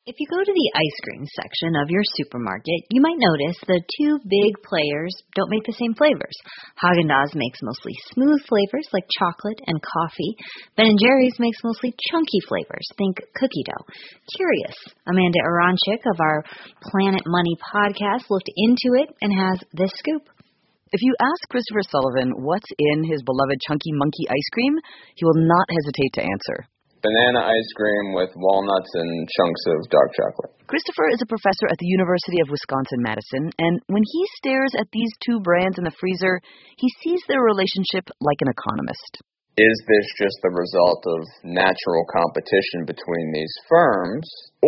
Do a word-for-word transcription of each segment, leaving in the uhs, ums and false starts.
If you go to the ice cream section of your supermarket, you might notice the two big players don't make the same flavors. Haagen-Dazs makes mostly smooth flavors like chocolate and coffee. Ben and Jerry's makes mostly chunky flavors, think cookie dough. Curious, Amanda Aronczyk of our Planet Money podcast looked into it and has this scoop. If you ask Christopher Sullivan what's in his beloved Chunky Monkey ice cream, he will not hesitate to answer. Banana ice cream with walnuts and chunks of dark chocolate. Christopher is a professor at the University of Wisconsin-Madison, and when he stares at these two brands in the freezer, he sees their relationship like an economist. Is this just the result of natural competition between these firms,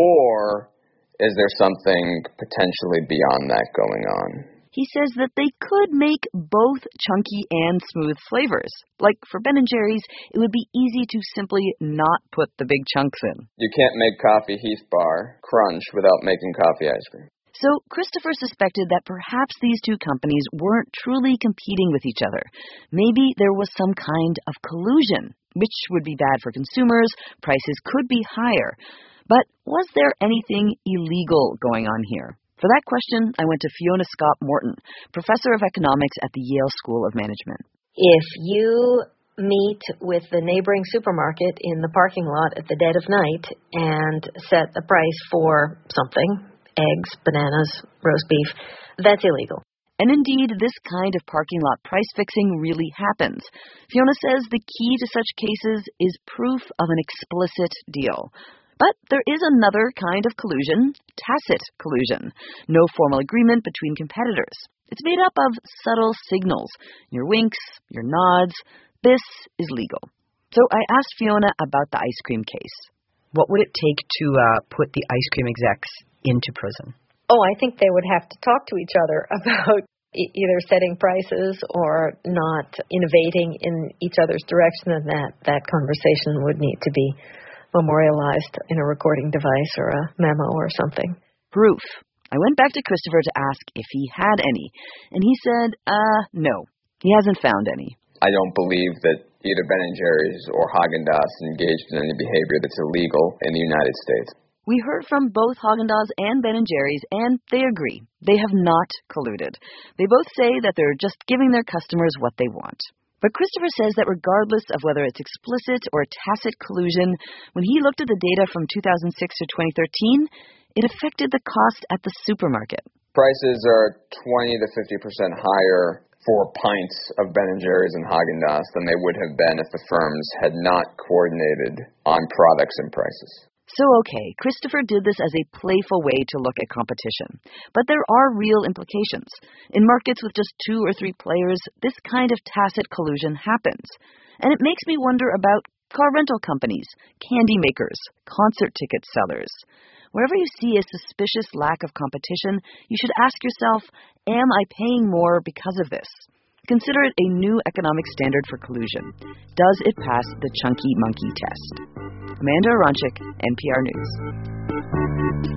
or is there something potentially beyond that going on? He says that they could make both chunky and smooth flavors. Like for Ben and Jerry's, it would be easy to simply not put the big chunks in. You can't make coffee Heath bar crunch without making coffee ice cream. So Christopher suspected that perhaps these two companies weren't truly competing with each other. Maybe there was some kind of collusion, which would be bad for consumers. Prices could be higher. But was there anything illegal going on here? For that question, I went to Fiona Scott-Morton, professor of economics at the Yale School of Management. If you meet with the neighboring supermarket in the parking lot at the dead of night and set the price for something, eggs, bananas, roast beef, that's illegal. And indeed, this kind of parking lot price fixing really happens. Fiona says the key to such cases is proof of an explicit deal. But there is another kind of collusion, tacit collusion. No formal agreement between competitors. It's made up of subtle signals, your winks, your nods. This is legal. So I asked Fiona about the ice cream case. What would it take to uh, put the ice cream execs into prison? Oh, I think they would have to talk to each other about e- either setting prices or not innovating in each other's direction, and that, that conversation would need to be memorialized in a recording device or a memo or something. Proof. I went back to Christopher to ask if he had any, and he said, uh, no, he hasn't found any. I don't believe that either Ben and Jerry's or Haagen-Dazs engaged in any behavior that's illegal in the United States. We heard from both Haagen-Dazs and Ben and Jerry's, and they agree. They have not colluded. They both say that they're just giving their customers what they want. But Christopher says that regardless of whether it's explicit or tacit collusion, when he looked at the data from two thousand six to twenty thirteen, it affected the cost at the supermarket. Prices are twenty to fifty percent higher for pints of Ben and Jerry's and Haagen-Dazs than they would have been if the firms had not coordinated on products and prices. So, okay, Christopher did this as a playful way to look at competition. But there are real implications. In markets with just two or three players, this kind of tacit collusion happens. And it makes me wonder about car rental companies, candy makers, concert ticket sellers. Wherever you see a suspicious lack of competition, you should ask yourself, am I paying more because of this? Consider it a new economic standard for collusion. Does it pass the Chunky Monkey test? Amanda Aronczyk, N P R News.